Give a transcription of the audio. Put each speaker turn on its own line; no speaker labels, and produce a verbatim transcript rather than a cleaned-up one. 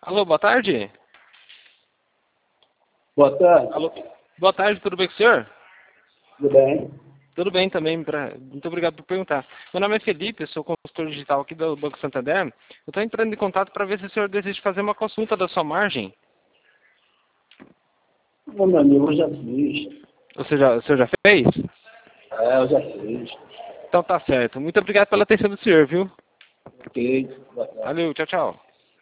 Alô, boa tarde.
Boa tarde.
Alô. Boa tarde, tudo bem com o senhor?
Tudo bem?
Tudo bem também, pra... muito obrigado por perguntar. Meu nome é Felipe, eu sou consultor digital aqui do Banco Santander. Eu estou entrando em contato para ver se o senhor deseja fazer uma consulta da sua margem.
Ô, meu amigo, eu já fiz.
Ou seja, o senhor já fez?
É, eu já fiz.
Então tá certo. Muito obrigado pela atenção do senhor, viu?
Ok. Boa tarde.
Valeu, tchau, tchau.